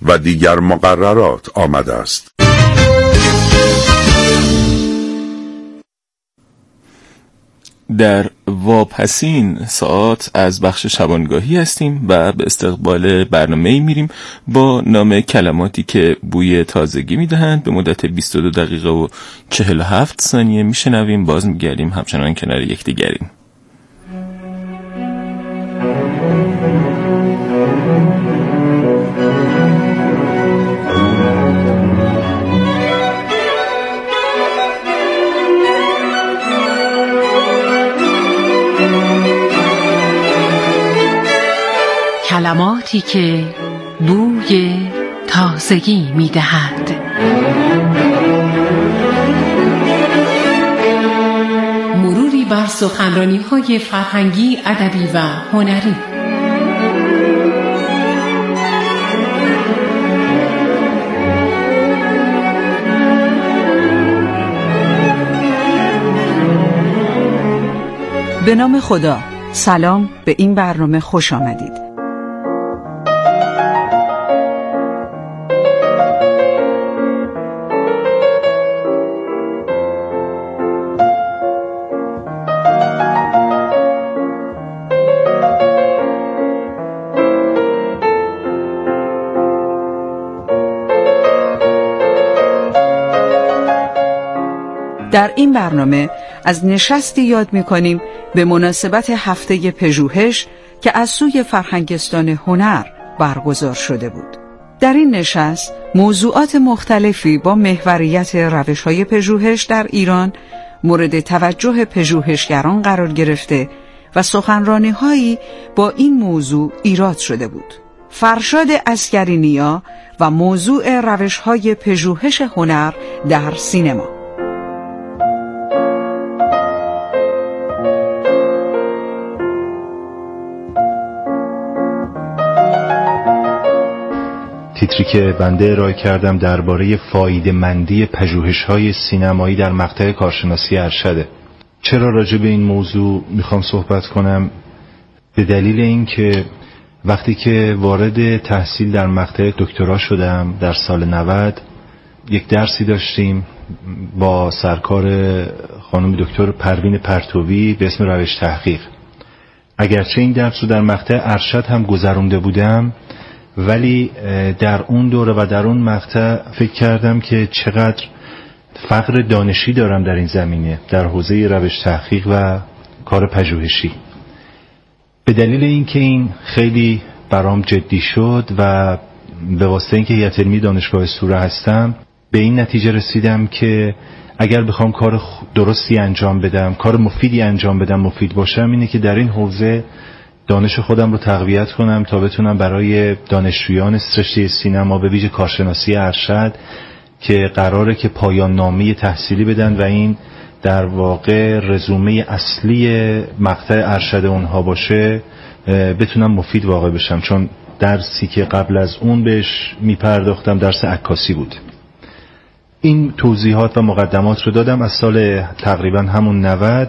و دیگر مقررات آمده است. در واپسین ساعت از بخش شبانگاهی هستیم و به استقبال برنامه‌ای میریم با نام کلماتی که بوی تازگی میدهند. به مدت 22 دقیقه و 47 ثانیه میشنویم، باز میگردیم همچنان کنار یکدیگریم. کلماتی که بوی تازگی می‌دهد. مروری بر سخنرانی‌های فرهنگی، ادبی و هنری. به نام خدا، سلام، به این برنامه خوش آمدید. در این برنامه از نشستی یاد می‌کنیم به مناسبت هفته پژوهش که از سوی فرهنگستان هنر برگزار شده بود. در این نشست موضوعات مختلفی با محوریت روش‌های پژوهش در ایران مورد توجه پژوهشگران قرار گرفته و سخنرانی‌هایی با این موضوع ایراد شده بود. فرشاد عسگرینیا و موضوع روش‌های پژوهش هنر در سینما. تیتری که بنده ارائه کردم درباره فایده‌مندی پژوهش‌های سینمایی در مقطع کارشناسی ارشده. چرا راجع به این موضوع میخوام صحبت کنم؟ به دلیل اینکه وقتی که وارد تحصیل در مقطع دکترا شدم در سال 90، یک درسی داشتیم با سرکار خانم دکتر پروین پرتوی به اسم روش تحقیق. اگرچه این درس رو در مقطع ارشد هم گذرونده بودم، ولی در اون دوره و در اون مقطع فکر کردم که چقدر فقر دانشی دارم در این زمینه، در حوزه روش تحقیق و کار پژوهشی. به دلیل اینکه این خیلی برام جدی شد و به واسطه اینکه هیئت علمی دانشگاه سوره هستم، به این نتیجه رسیدم که اگر بخوام کار درستی انجام بدم، کار مفیدی انجام بدم، مفید باشم، اینه که در این حوزه دانش خودم رو تقویت کنم تا بتونم برای دانشجویان رشته سینما به ویژه کارشناسی ارشد که قراره که پایان نامه تحصیلی بدن و این در واقع رزومه اصلی مقطع ارشد اونها باشه، بتونم مفید واقع بشم. چون درسی که قبل از اون بهش میپرداختم درس عکاسی بود. این توضیحات و مقدمات رو دادم. از سال تقریبا همون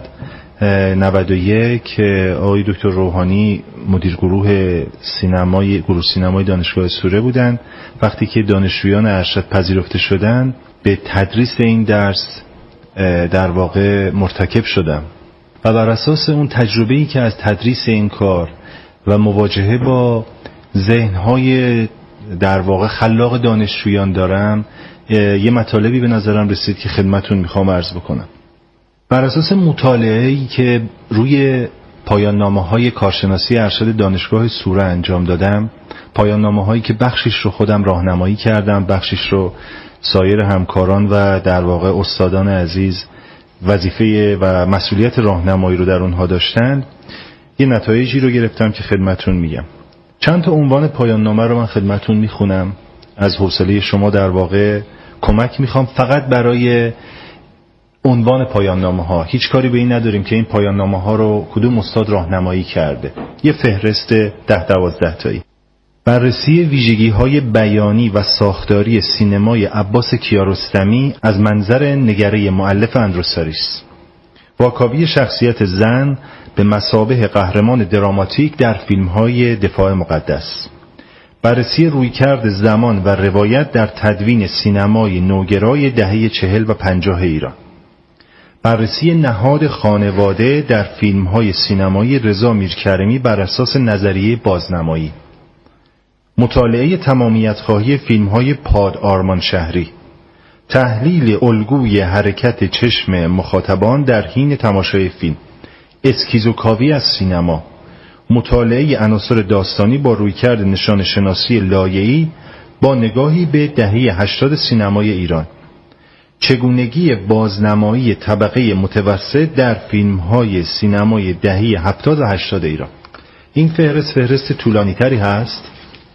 91 آقای دکتر روحانی مدیر گروه سینمای دانشگاه سوره بودن. وقتی که دانشجویان ارشد پذیرفته شدن، به تدریس این درس در واقع مرتکب شدم و بر اساس اون تجربه‌ای که از تدریس این کار و مواجهه با ذهن‌های در واقع خلاق دانشجویان دارم، یه مطالبی به نظرم رسید که خدمتون میخوام عرض بکنم. بر اساس مطالعه‌ای که روی پایان نامه‌های کارشناسی ارشد دانشگاه سوره انجام دادم، پایان نامه‌هایی که بخشش رو خودم راهنمایی کردم، بخشش رو سایر همکاران و در واقع استادان عزیز وظیفه و مسئولیت راهنمایی رو در اونها داشتن، یه نتایجی رو گرفتم که خدمتون میگم. چند تا عنوان پایان نامه رو من خدمتون میخونم. از حوصله شما در واقع کمک میخوام فقط برای عنوان پایان نامه ها. هیچ کاری به این نداریم که این پایان نامه ها رو کدوم استاد راهنمایی کرده. یه فهرست 10-12 تایی. بررسی ویژگی های بیانی و ساختاری سینمای عباس کیارستمی از منظر نگره مؤلف اندروساریس. واکاوی شخصیت زن به مثابه قهرمان دراماتیک در فیلم های دفاع مقدس. بررسی رویکرد زمان و روایت در تدوین سینمای نوگرای دهه 40 و 50 ایران. بررسی نهاد خانواده در فیلم‌های سینمایی رضا میرکرمی بر اساس نظریه بازنمایی. مطالعه تمامیت‌خواهی فیلم‌های پاد آرمان شهری. تحلیل الگوی حرکت چشم مخاطبان در حین تماشای فیلم. اسکیزوکاوی از سینما. مطالعه عناصر داستانی با رویکرد نشان شناسی لایه‌ای با نگاهی به دهه 80 سینمای ایران. چگونگی بازنمایی طبقه متوسط در فیلم‌های سینمای دهه 70 و 80 ایران. این فهرست طولانی‌تری هست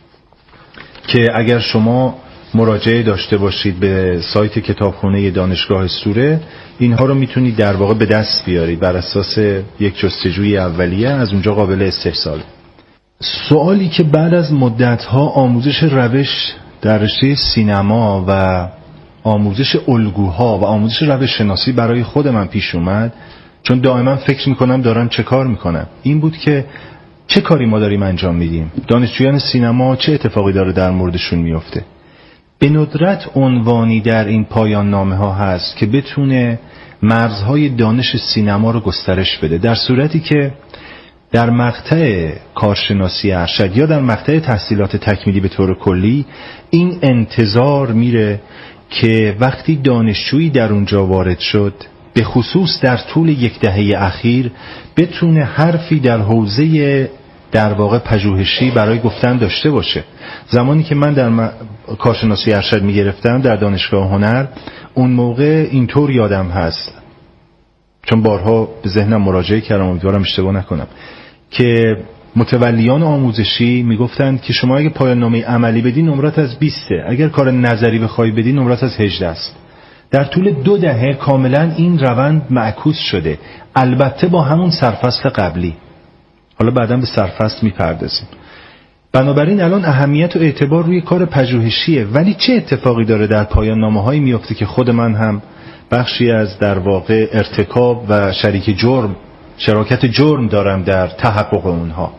که اگر شما مراجعه داشته باشید به سایت کتابخانه دانشگاه سوره، اینها رو میتونید در واقع به دست بیارید بر اساس یک جستجوی اولیه، از اونجا قابل استحصال. سوالی که بعد از مدت‌ها آموزش روش در رشته سینما و آموزش الگوها و آموزش روش شناسی برای خود من پیش اومد، چون دائما فکر میکنم دارم چه کار میکنم، این بود که چه کاری ما داریم انجام میدیم؟ دانشجویان سینما چه اتفاقی داره در موردشون میفته؟ به ندرت عنوانی در این پایان نامه ها هست که بتونه مرزهای دانش سینما رو گسترش بده، در صورتی که در مقطع کارشناسی ارشد یا در مقطع تحصیلات تکمیلی به طور کلی این انتظار میره که وقتی دانشجویی در اونجا وارد شد، به خصوص در طول یک دهه اخیر، بتونه حرفی در حوزه در واقع پژوهشی برای گفتن داشته باشه. زمانی که من در کارشناسی ارشد میگرفتم در دانشگاه هنر، اون موقع اینطور یادم هست، چون بارها به ذهنم مراجعه کردم، امیدوارم اشتباه نکنم، که متولیان آموزشی میگفتند که شما اگه پایان نامه عملی بدی نمرات از 20، اگر کار نظری بخوای بدی نمرات از 18 است. در طول 2 دهه کاملا این روند معکوس شده، البته با همون سرفصل قبلی. حالا بعداً به سرفصل میپردازیم. بنابراین الان اهمیت و اعتبار روی کار پژوهشیه، ولی چه اتفاقی داره در پایان نامه‌هایی میفته که خود من هم بخشی از در واقع ارتکاب و شراکت جرم دارم در تحقق اونها.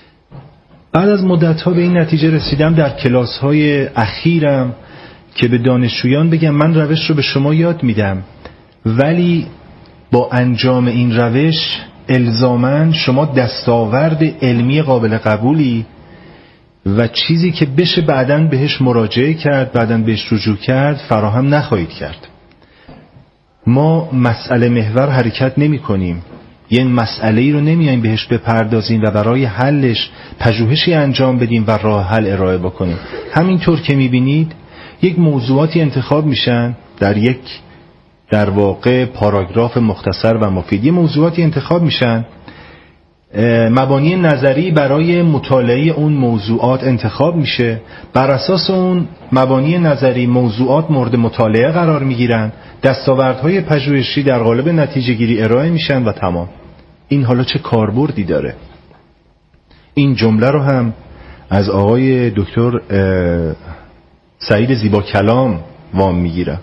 بعد از مدت‌ها به این نتیجه رسیدم در کلاس‌های اخیرم که به دانشجویان بگم من روش رو به شما یاد میدم، ولی با انجام این روش الزاماً شما دستاورد علمی قابل قبولی و چیزی که بشه بعداً بهش مراجعه کرد، بعداً بهش رجوع کرد، فراهم نخواهید کرد. ما مسئله محور حرکت نمی کنیم، یه مسئله‌ای رو نمیایم بهش بپردازیم و برای حلش پژوهشی انجام بدیم و راه حل ارائه بکنیم. همینطور که میبینید یک موضوعاتی انتخاب میشن در یک در واقع پاراگراف مختصر و مفید، یه موضوعاتی انتخاب میشن، مبانی نظری برای مطالعه اون موضوعات انتخاب میشه، بر اساس اون مبانی نظری موضوعات مورد مطالعه قرار میگیرن، دستاوردهای پژوهشی در قالب نتیجه گیری ارائه میشن و تمام. این حالا چه کاربردی داره؟ این جمله رو هم از آقای دکتر سعید زیبا کلام وام میگیرم.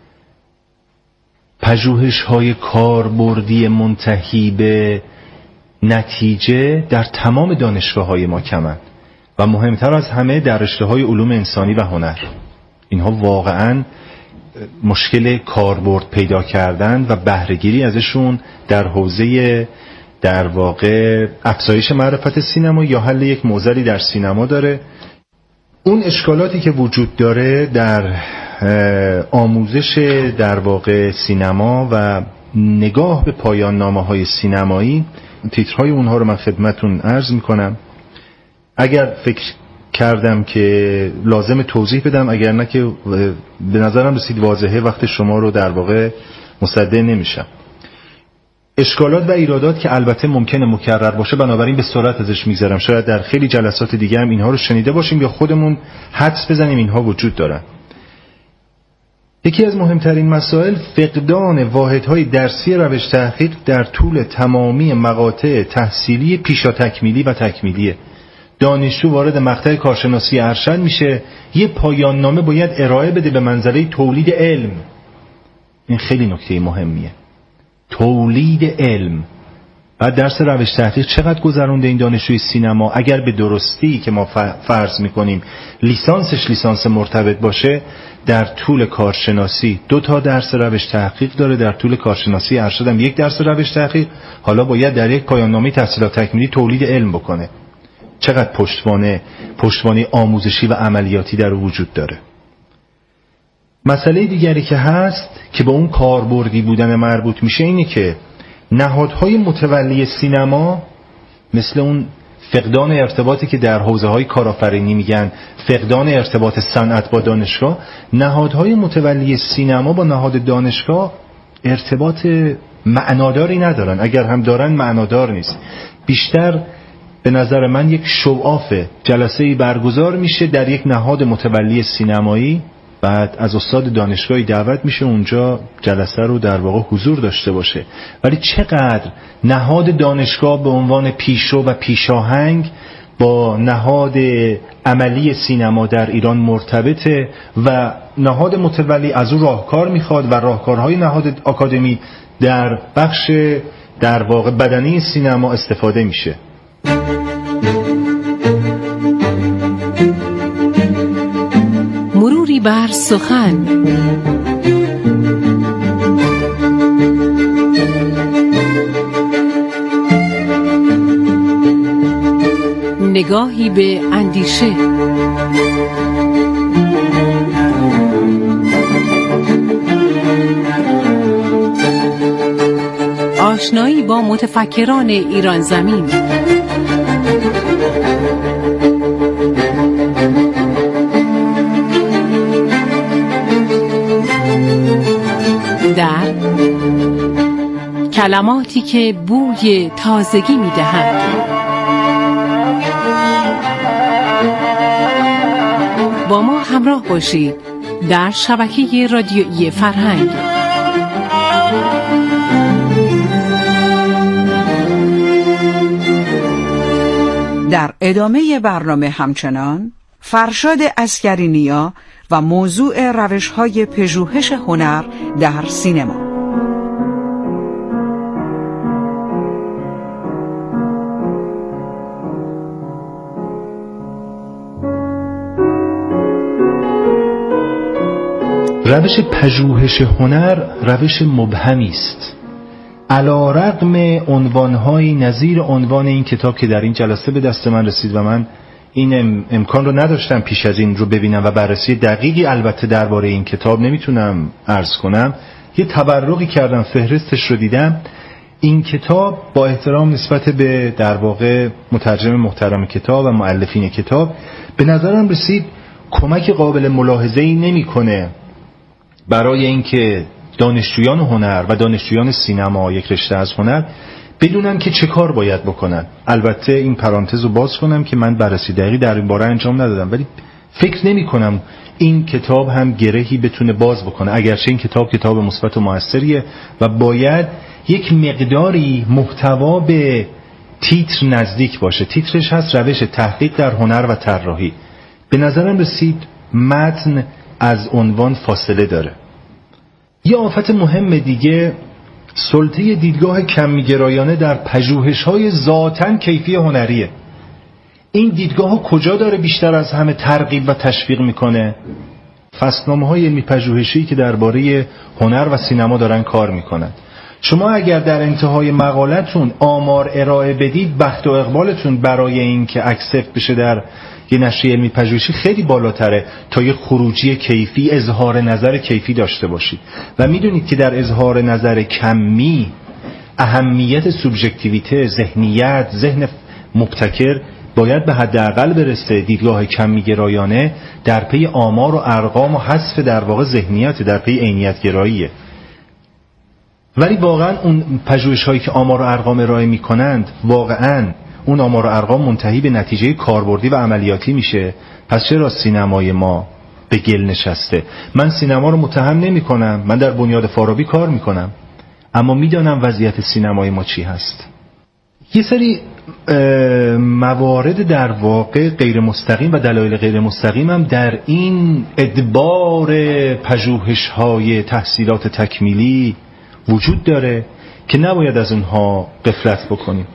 پژوهش‌های کاربردی منتهی به نتیجه در تمام دانشگاه‌های ما کمند و مهمتر از همه در رشته‌های علوم انسانی و هنر. اینها واقعاً مشکل کاربرد پیدا کردن و بهره‌گیری ازشون در حوزه در واقع افزایش معرفت سینما یا حل یک معضلی در سینما داره. اون اشکالاتی که وجود داره در آموزش در واقع سینما و نگاه به پایان نامه‌های سینمایی، تیترهای اونها رو من خدمتون عرض میکنم. اگر فکر کردم که لازم توضیح بدم، اگر نه که به نظرم رسید واضحه، وقت شما رو در واقع مصدق نمیشم. اشکالات و ایرادات که البته ممکنه مکرر باشه، بنابراین به سرعت ازش میگذرم. شاید در خیلی جلسات دیگه هم اینها رو شنیده باشیم یا خودمون حدس بزنیم اینها وجود دارن. یکی از مهمترین مسائل فقدان واحدهای درسی روش تحقیق در طول تمامی مقاطع تحصیلی پیشا تکمیلی و تکمیلیه. دانشجو وارد مقطع کارشناسی ارشد میشه، یه پایان نامه باید ارائه بده به منزله تولید علم. این خیلی نکته مهمیه. تولید علم. بعد درس روش تحقیق چقدر گذرونده این دانشجوی سینما؟ اگر به درستی که ما فرض میکنیم لیسانس مرتبط باشه، در طول کارشناسی 2 درس روش تحقیق داره، در طول کارشناسی ارشدم 1 درس روش تحقیق. حالا باید در یک پایان نامه تحصیلات تکمیلی تولید علم بکنه. چقدر پشتوانه آموزشی و عملیاتی در وجود داره. مسئله دیگری که هست که به اون کاربردی بودن مربوط میشه اینه که نهادهای متولی سینما، مثل اون فقدان ارتباطی که در حوزه‌های کارآفرینی میگن فقدان ارتباط صنعت با دانشگاه، نهادهای متولی سینما با نهاد دانشگاه ارتباط معناداری ندارن. اگر هم دارن معنادار نیست. بیشتر به نظر من یک شوآف جلسه‌ای برگزار میشه در یک نهاد متولی سینمایی، بعد از استاد دانشگاهی دعوت میشه اونجا جلسه رو در واقع حضور داشته باشه. ولی چقدر نهاد دانشگاه به عنوان پیشرو و پیشاهنگ با نهاد عملی سینما در ایران مرتبطه و نهاد متولی از او راهکار میخواد و راهکارهای نهاد آکادمی در بخش در واقع بدنی سینما استفاده میشه. مروری بر سخن. نگاهی به اندیشه. آشنایی با متفکران ایران زمین. در کلماتی که بوی تازگی می‌دهند. با ما همراه باشید در شبکه رادیویی فرهنگ. در ادامه برنامه همچنان فرشاد عسگرینیا و موضوع روش‌های پژوهش هنر در سینما. روش پژوهش هنر روش مبهمی است. علی‌رغم عنوان‌های نظیر عنوان این کتاب که در این جلسه به دست من رسید و من این امکان رو نداشتم پیش از این رو ببینم و بررسی دقیقی البته درباره این کتاب نمیتونم عرض کنم، یه تبرقی کردم، فهرستش رو دیدم. این کتاب با احترام نسبت به در واقع مترجم محترم کتاب و مؤلفین کتاب به نظرم رسید کمک قابل ملاحظه‌ای نمی‌کنه برای اینکه دانشجویان هنر و دانشجویان سینما، یک رشته از هنر، بدونن که چه کار باید بکنن. البته این پرانتز رو باز کنم که من بررسی دقیقی در این باره انجام ندادم، ولی فکر نمی کنم این کتاب هم گرهی بتونه باز بکنه، اگرچه این کتاب مثبت و موثریه و باید یک مقداری محتوا به تیتر نزدیک باشه. تیترش هست روش تحقیق در هنر و طراحی. به نظرم رسید متن از عنوان فاصله داره. یه آفت مهم دیگه سلطه دیدگاه کمی‌گرایانه در پژوهش‌های ذاتاً کیفی هنریه. این دیدگاه کجا داره بیشتر از همه ترغیب و تشویق میکنه؟ فصلنامه‌های علمی پژوهشی که درباره هنر و سینما دارن کار میکنن. شما اگر در انتهای مقالتون آمار ارائه بدید، بخت و اقبالتون برای این که اکسپت بشه در یه نشریه علمی پژوهشی خیلی بالاتره تا یه خروجی کیفی، اظهار نظر کیفی داشته باشید. و میدونید که در اظهار نظر کمی اهمیت سوبژکتیویته، ذهنیت، ذهن مبتکر باید به حداقل برسه. دیدگاه کمی‌گرایانه در پی آمار و ارقام و حذف در واقع ذهنیت، در پی عینیت گراییه. ولی واقعا اون پژوهش‌هایی که آمار و ارقام ارائه می‌کنند، واقعا اون آمار و ارقام منتهی به نتیجه کاربردی و عملیاتی میشه. پس چرا سینمای ما به گل نشسته؟ من سینما رو متهم نمی‌کنم، من در بنیاد فارابی کار می‌کنم، اما میدانم وضعیت سینمای ما چی هست. یه سری موارد در واقع غیر مستقیم و دلایل غیر مستقیم هم در این ادبار پژوهش‌های تحصیلات تکمیلی وجود داره که نباید از اونها غفلت بکنیم.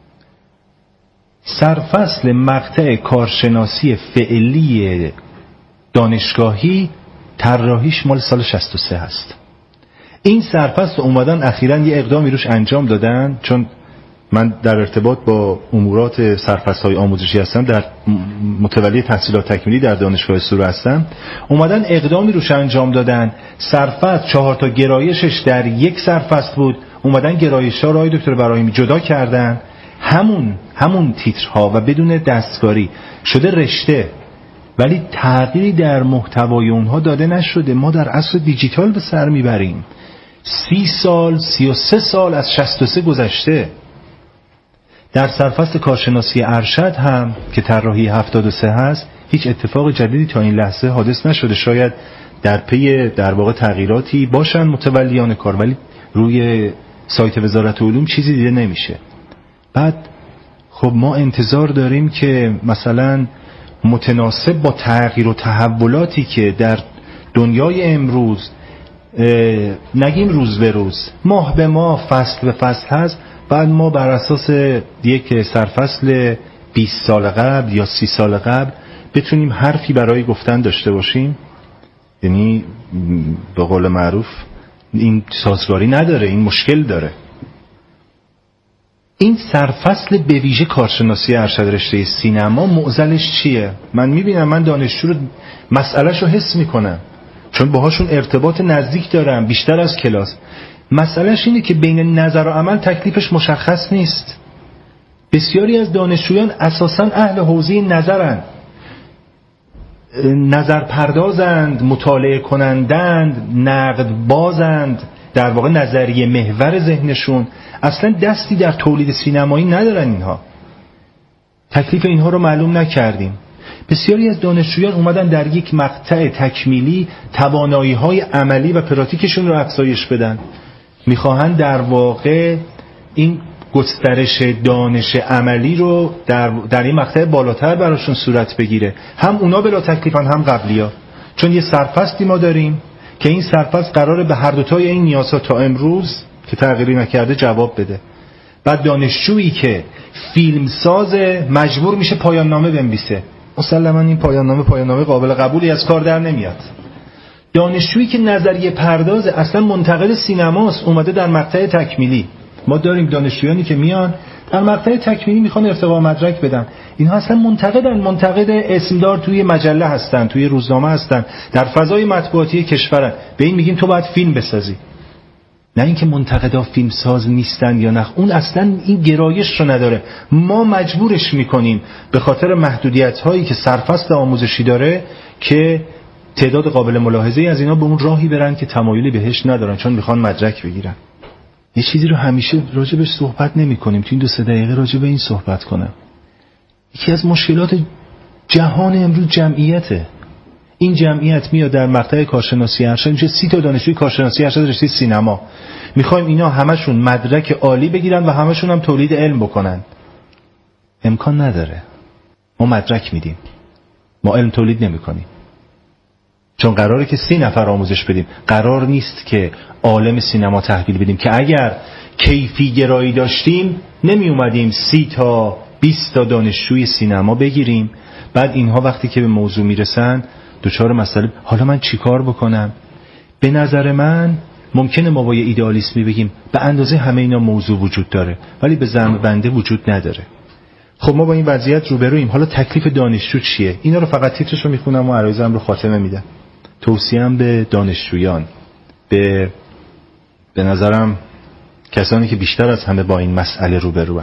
سرفصل مقطع کارشناسی فعلی دانشگاهی طراحیش مال سال 63 هست. این سرفصل اومدن اخیراً یه اقدامی روش انجام دادن، چون من در ارتباط با امورات سرفصل‌های آموزشی هستم، در متولی تحصیلات تکمیلی در دانشگاه سور هستم. اومدن اقدامی روش انجام دادن، سرفصل 4 تا گرایشش در یک سرفصل بود، اومدن گرایش‌ها رو آقای دکتر براهیمی جدا کردن، همون تیترها و بدون دستکاری شده رشته، ولی تغییری در محتوای اونها داده نشده. ما در عصر دیجیتال به سر میبریم. 33 سال از 63 گذشته. در سرفصل کارشناسی ارشد هم که طراحی 73 هست، هیچ اتفاق جدیدی تا این لحظه حادث نشده. شاید در پی در واقع تغییراتی باشن متولیان کار، ولی روی سایت وزارت علوم چیزی دیده نمیشه. بعد خب ما انتظار داریم که مثلا متناسب با تغییر و تحولاتی که در دنیای امروز، نگیم روز به روز، ماه به ماه، فصل به فصل هست، بعد ما بر اساس یک سرفصل 20 سال قبل یا 30 سال قبل بتونیم حرفی برای گفتن داشته باشیم. یعنی به قول معروف این سازگاری نداره، این مشکل داره. این سرفصل به ویژه کارشناسی ارشد رشته سینما معضلش چیه؟ من میبینم، من دانشجو رو مسئلهشو حس میکنم، چون باهاشون ارتباط نزدیک دارم بیشتر از کلاس. مسئلهش اینه که بین نظر و عمل تکلیفش مشخص نیست. بسیاری از دانشجویان اساساً اهل حوزه نظرند، نظر پردازند، مطالعه کنندند، نقد بازند، در واقع نظریه محور ذهنشون، اصلا دستی در تولید سینمایی ندارن. اینها تکلیف اینها رو معلوم نکردیم. بسیاری از دانشجویان اومدن در یک مقطع تکمیلی توانایی‌های عملی و پراتیکشون رو افزایش بدن، میخواهند در واقع این گسترش دانش عملی رو در این مقطع بالاتر براشون صورت بگیره. هم اونا بلا تکلیفن، هم قبلیا، چون یه سرفصلی ما داریم که این سرفصل قراره به هر دوتای این نیازها تا امروز که تغییری نکرده جواب بده. بعد دانشجویی که فیلمساز مجبور میشه پایان نامه بنویسه، مسلما این پایان نامه قابل قبولی از کار در نمیاد. دانشجویی که نظریه پرداز، اصلا منتقد سینماست، اومده در مقطع تکمیلی. ما داریم دانشجویانی که میان در مقطع تکمیلی میخوان ارتقا مدرک بدن، اینها اصلا منتقد اسمدار توی مجله هستن، توی روزنامه هستن، در فضای مطبوعاتی کشورن. به این میگیم تو باید فیلم بسازی، نه اینکه منتقدا فیلم ساز نیستن یا نه. اون اصلا این گرایش رو نداره. ما مجبورش میکنیم به خاطر محدودیت هایی که سرفصل آموزشی داره که تعداد قابل ملاحظه‌ای از اینا به اون راهی برن که تمایلی بهش ندارن، چون میخوان مدرک بگیرن. یه چیزی رو همیشه راجبش صحبت نمی کنیم، تو این 2-3 دقیقه راجب این صحبت کنم. یکی از مشکلات جهان امروز جمعیته. این جمعیت میاد در مقطع کارشناسی ارشد، میشه 30 تا دانشجوی کارشناسی ارشد رشته سینما. میخوایم اینا همشون مدرک عالی بگیرن و همشون هم تولید علم بکنن. امکان نداره. ما مدرک میدیم، ما علم تولید نمیکنیم، چون قراره که 30 نفر آموزش بدیم. قرار نیست که عالم سینما تحویل بدیم، که اگر کیفی گرایی داشتیم نمی اومدیم 30 تا 20 تا دانشجوی سینما بگیریم. بعد اینها وقتی که به موضوع میرسن دوچار مسئله، حالا من چیکار بکنم؟ به نظر من ممکنه ما با یه ایدئالیسمی بگیم به اندازه همه اینا موضوع وجود داره، ولی به زعم بنده وجود نداره. خب ما با این وضعیت روبرویم. حالا تکلیف دانشجو چیه؟ اینا رو فقط تیترش رو میخونم و عرایزم رو خاتمه میدم. توصیه‌ام به دانشجویان، به نظرم کسانی که بیشتر از همه با این مسئله روبروند،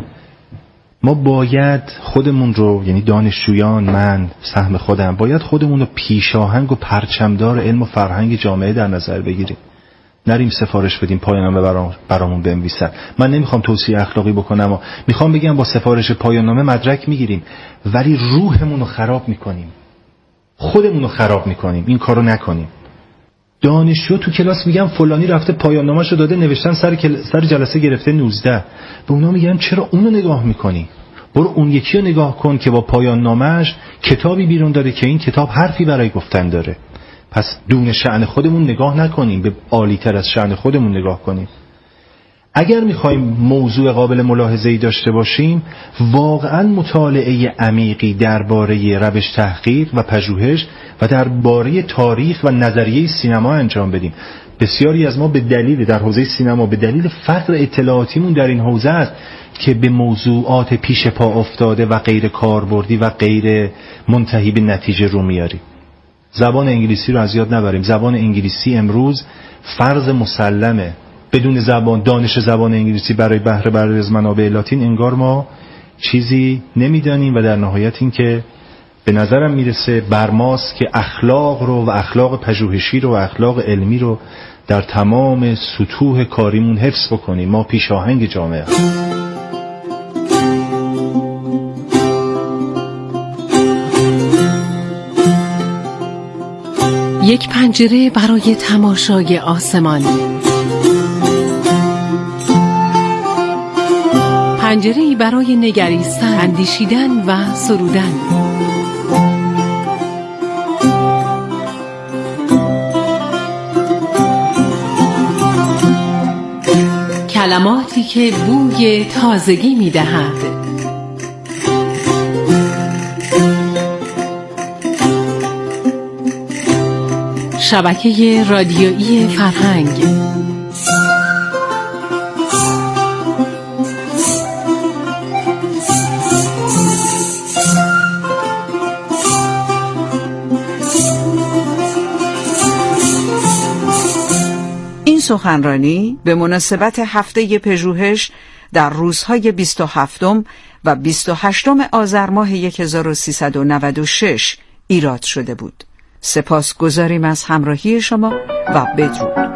ما باید خودمون رو، یعنی دانشجویان، من سهم خودم، باید خودمون رو پیشاهنگ و پرچمدار علم و فرهنگ جامعه در نظر بگیریم. نریم سفارش بدیم پایان‌نامه برامون بنویسن. من نمیخوام توصیه اخلاقی بکنم و میخوام بگم با سفارش پایان‌نامه مدرک میگیریم، ولی روحمون رو خراب میکنیم، خودمون رو خراب میکنیم. این کارو نکنیم. دانشجو تو کلاس میگم فلانی رفته پایان‌نامه‌شو داده، نوشتن سر جلسه گرفته 19. به اونا میگم چرا اونو نگاه میکنی؟ برو اون یکی رو نگاه کن که با پایان‌نامه‌اش کتابی بیرون داده که این کتاب حرفی برای گفتن داره. پس دون شأن خودمون نگاه نکنیم، به عالی‌تر از شأن خودمون نگاه کنیم. اگر میخوایم موضوع قابل ملاحظه‌ای داشته باشیم، واقعا مطالعه عمیقی درباره روش تحقیق و پژوهش و درباره تاریخ و نظریه سینما انجام بدیم. بسیاری از ما به دلیل در حوزه سینما به دلیل فقر اطلاعاتیمون در این حوزه است که به موضوعات پیش پا افتاده و غیر کاربردی و غیر منتهی به نتیجه رو میاریم. زبان انگلیسی رو از یاد نبریم. زبان انگلیسی امروز فرض مسلمه. بدون دانش زبان انگلیسی برای بهره برداری از منابع لاتین انگار ما چیزی نمیدانیم و در نهایت این که به نظرم میرسه بر ماست که اخلاق رو و اخلاق پژوهشی رو و اخلاق علمی رو در تمام سطوح کاریمون حفظ بکنیم. ما پیشاهنگ جامعه یک پنجره برای تماشای آسمان، پنجره‌ای برای نگریستن، اندیشیدن و سرودن. کلماتی که بوی تازگی می‌دهد. شبکه رادیویی فرهنگ. این سخنرانی به مناسبت هفته پژوهش در روزهای 27 و 28 آذر ماه 1396 ایراد شده بود. سپاسگزاریم از همراهی شما و بدرود.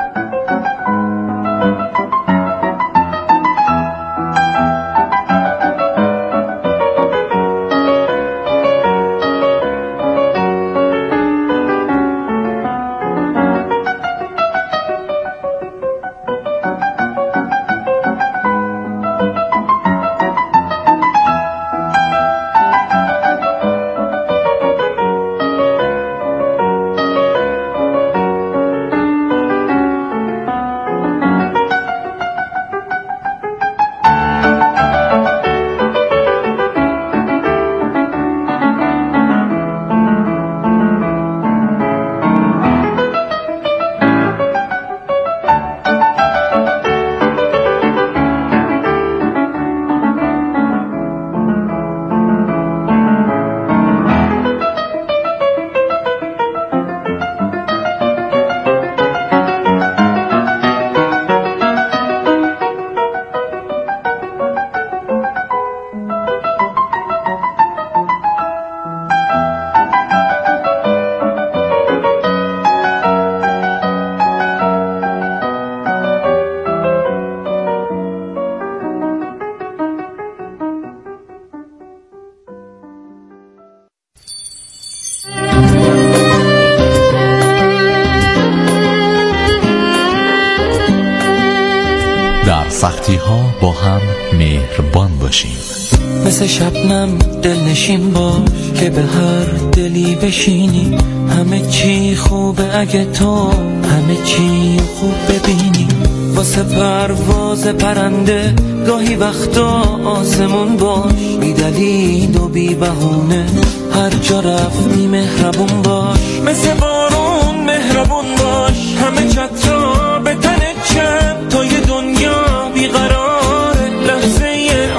سختی ها با هم مهربان باشیم. مثل شبنم دلنشین باش که به هر دلی بشینی. همه چی خوبه اگه تو همه چی خوب ببینی. واسه پرواز پرنده گاهی وقتا آسمون باش. بی دلیل و بی بهونه هر جا رفتی مهربون باش. مثل بارون مهربون باش. همه چترا به تنت چند تا یه دنیا بیقراره لحظه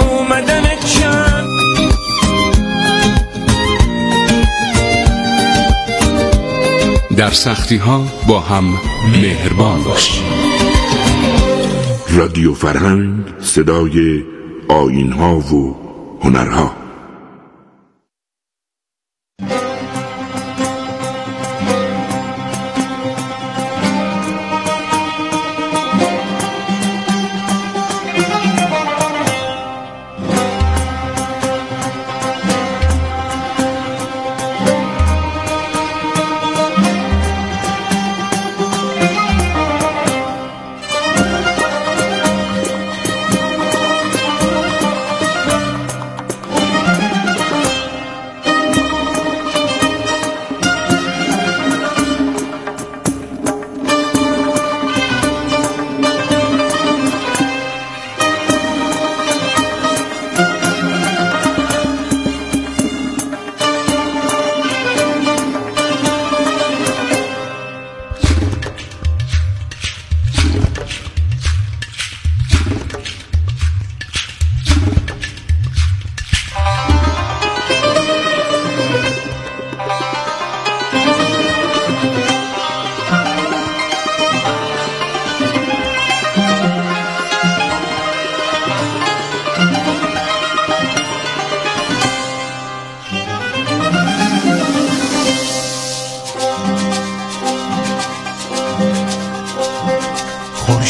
اومدنت چند. در سختی ها با هم مهربان باشیم. رادیو فرهنگ، صدای آیین ها و هنرها.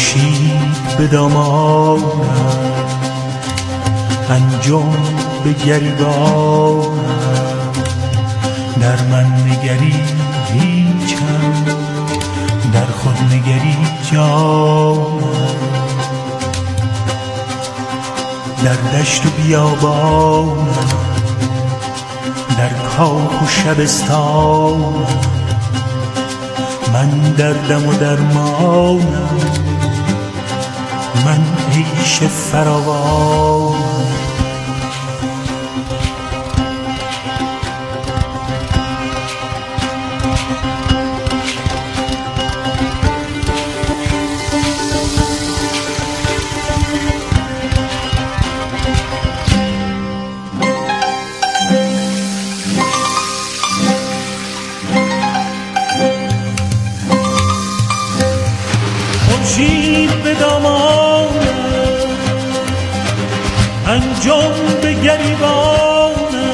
خورشید به دامانم انجم به گریبانم در من نگری هیچم در خود نگری جانم در دشت و بیابانم در کاخ و شبستانم من دردم و درمانم من عیش فراوانم به دامانم انجم به گریبانم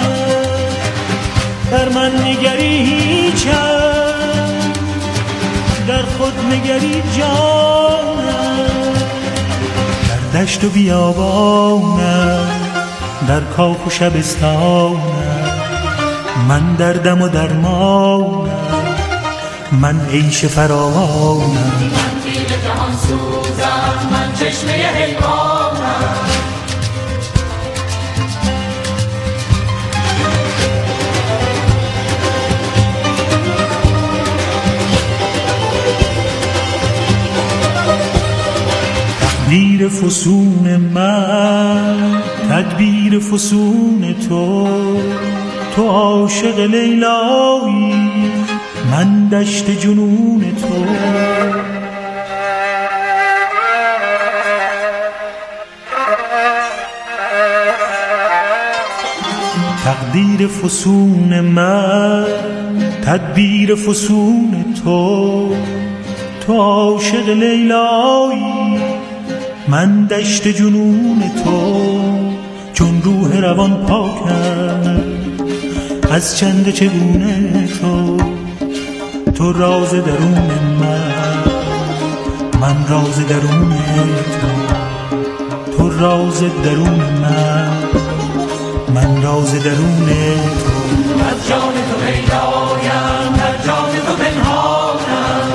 در من نگری هیچم در خود نگری جانم در دشت و بیابانم در کاخ و شبستانم من دردم و درمانم من عیش فراوانم جهان سوزم من چشمه حیوانم تقدیر فسون من تدبیر فسون تو عاشق لیلایی من دشت جنون تو تقدیر فسون من تدبیر فسون تو عاشق لیلایی من دشت جنون تو چون روح روان پاکم از چند چگونه تو راز درون من راز درون تو راز درون من راز درون تو از جان تو پیدایم در جان تو پنهانم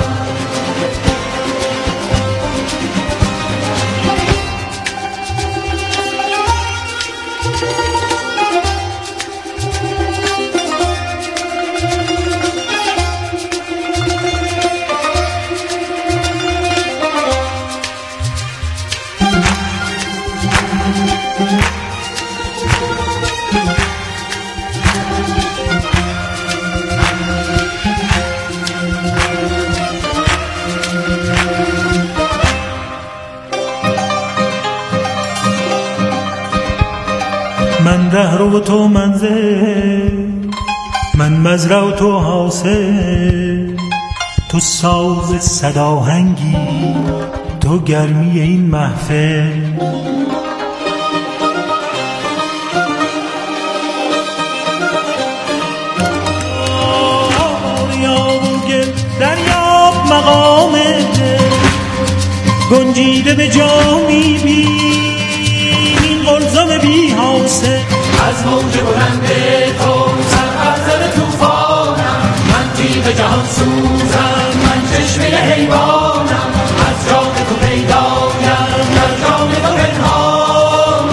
من رهرو و تو منزل من مزرع و تو حاصل تو ساز صداهنگی تو گرمی این محفل آریاب و گل دریاب مقام گنجیده به جا میبین این قلزم بی حاصل از موج بلند تو سرپرزد توفانم من تیغ جهان سوزم من چشمه حیوانم از جان تو پیدایم در جان تو پنهانم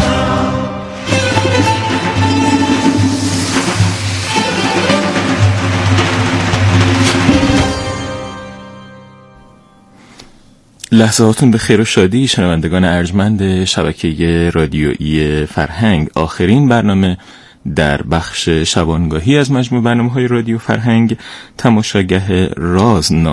لحظاتون به خیر و شادی شنوندگان ارجمند شبکه رادیویی فرهنگ. آخرین برنامه در بخش شبانگاهی از مجموع برنامه‌های رادیو فرهنگ تماشاگه راز